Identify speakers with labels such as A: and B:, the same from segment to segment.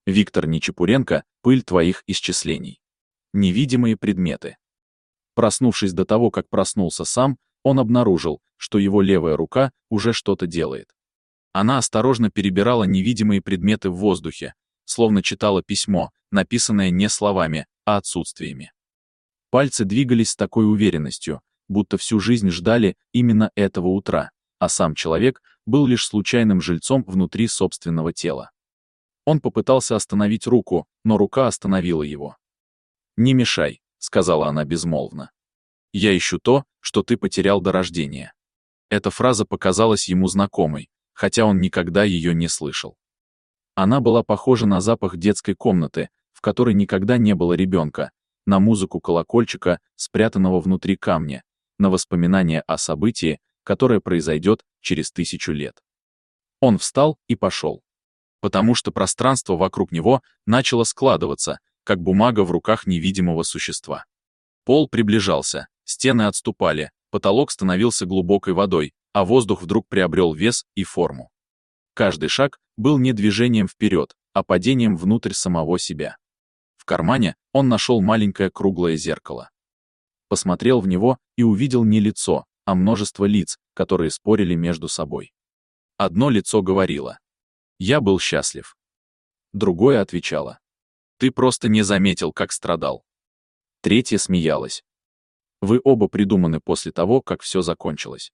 A: Виктор Нечепуренко, пыль твоих исчислений. Невидимые предметы. Проснувшись до того, как проснулся сам, он обнаружил, что его левая рука уже что-то делает. Она осторожно перебирала невидимые предметы в воздухе, словно читала письмо, написанное не словами, а отсутствиями. Пальцы двигались с такой уверенностью, будто всю жизнь ждали именно этого утра, а сам человек был лишь случайным жильцом внутри собственного тела. Он попытался остановить руку, но рука остановила его. «Не мешай», — сказала она безмолвно. «Я ищу то, что ты потерял до рождения». Эта фраза показалась ему знакомой, хотя он никогда ее не слышал. Она была похожа на запах детской комнаты, в которой никогда не было ребенка, на музыку колокольчика, спрятанного внутри камня, на воспоминания о событии, которое произойдет через 1000 лет. Он встал и пошел. Потому что пространство вокруг него начало складываться, как бумага в руках невидимого существа. Пол приближался, стены отступали, потолок становился глубокой водой, а воздух вдруг приобрел вес и форму. Каждый шаг был не движением вперед, а падением внутрь самого себя. В кармане он нашел маленькое круглое зеркало. Посмотрел в него и увидел не лицо, а множество лиц, которые спорили между собой. Одно лицо говорило: «Я был счастлив». Другое отвечало: «Ты просто не заметил, как страдал». Третье смеялось: «Вы оба придуманы после того, как все закончилось».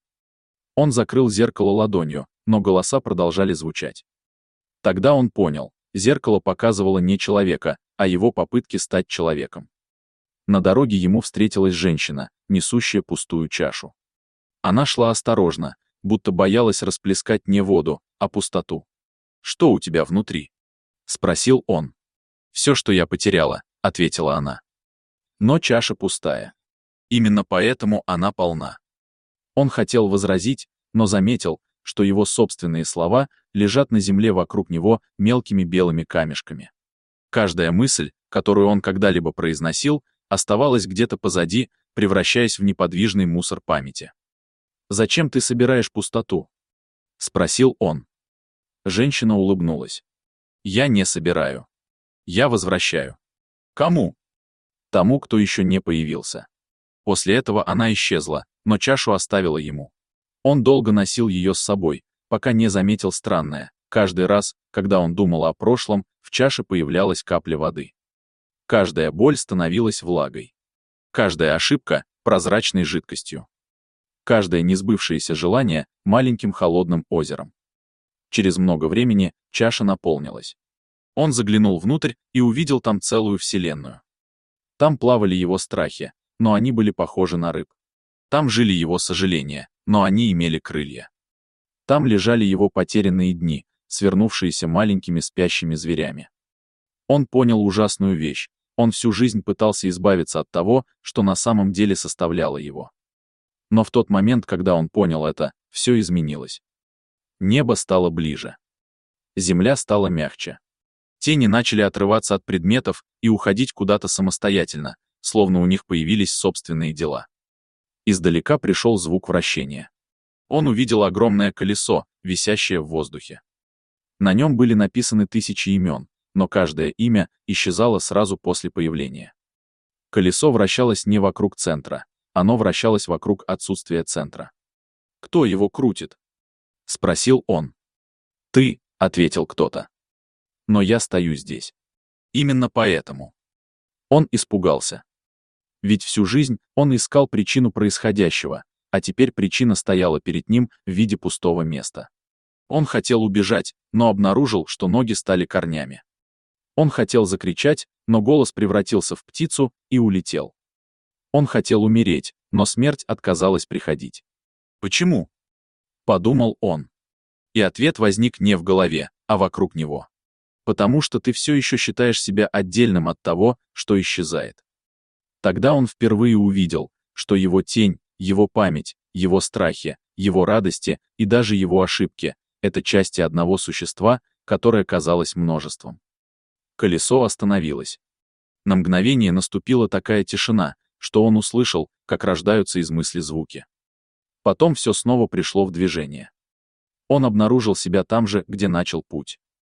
A: Он закрыл зеркало ладонью, но голоса продолжали звучать. Тогда он понял, зеркало показывало не человека, а его попытки стать человеком. На дороге ему встретилась женщина, несущая пустую чашу. Она шла осторожно, будто боялась расплескать не воду, а пустоту. «Что у тебя внутри?» — спросил он. «Все, что я потеряла», — ответила она. Но чаша пустая. Именно поэтому она полна. Он хотел возразить, но заметил, что его собственные слова лежат на земле вокруг него мелкими белыми камешками. Каждая мысль, которую он когда-либо произносил, оставалась где-то позади, превращаясь в неподвижный мусор памяти. «Зачем ты собираешь пустоту?» — спросил он. Женщина улыбнулась. «Я не собираю. Я возвращаю». «Кому?» «Тому, кто еще не появился». После этого она исчезла, но чашу оставила ему. Он долго носил ее с собой, пока не заметил странное. Каждый раз, когда он думал о прошлом, в чаше появлялась капля воды. Каждая боль становилась влагой. Каждая ошибка — прозрачной жидкостью. Каждое несбывшееся желание — маленьким холодным озером. Через много времени чаша наполнилась. Он заглянул внутрь и увидел там целую вселенную. Там плавали его страхи, но они были похожи на рыб. Там жили его сожаления, но они имели крылья. Там лежали его потерянные дни, свернувшиеся маленькими спящими зверями. Он понял ужасную вещь: он всю жизнь пытался избавиться от того, что на самом деле составляло его. Но в тот момент, когда он понял это, все изменилось. Небо стало ближе. Земля стала мягче. Тени начали отрываться от предметов и уходить куда-то самостоятельно, словно у них появились собственные дела. Издалека пришел звук вращения. Он увидел огромное колесо, висящее в воздухе. На нем были написаны 1000 имен, но каждое имя исчезало сразу после появления. Колесо вращалось не вокруг центра, оно вращалось вокруг отсутствия центра. «Кто его крутит?» — спросил он. «Ты», — ответил кто-то. «Но я стою здесь. Именно поэтому». Он испугался. Ведь всю жизнь он искал причину происходящего, а теперь причина стояла перед ним в виде пустого места. Он хотел убежать, но обнаружил, что ноги стали корнями. Он хотел закричать, но голос превратился в птицу и улетел. Он хотел умереть, но смерть отказалась приходить. «Почему?» — подумал он. И ответ возник не в голове, а вокруг него. «Потому что ты все еще считаешь себя отдельным от того, что исчезает». Тогда он впервые увидел, что его тень, его память, его страхи, его радости и даже его ошибки — это части одного существа, которое казалось множеством. Колесо остановилось. На мгновение наступила такая тишина, что он услышал, как рождаются из мысли звуки. Потом все снова пришло в движение. Он обнаружил себя там же, где начал путь.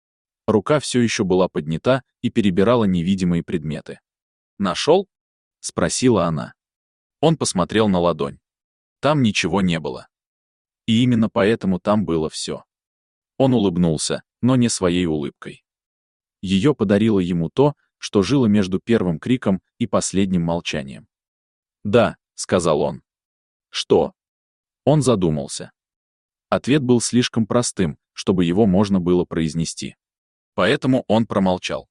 A: Рука все еще была поднята и перебирала невидимые предметы. «Нашел?» — спросила она. Он посмотрел на ладонь. Там ничего не было. И именно поэтому там было все. Он улыбнулся, но не своей улыбкой. Ее подарило ему то, что жило между первым криком и последним молчанием. «Да», — сказал он. «Что?» Он задумался. Ответ был слишком простым, чтобы его можно было произнести. Поэтому он промолчал.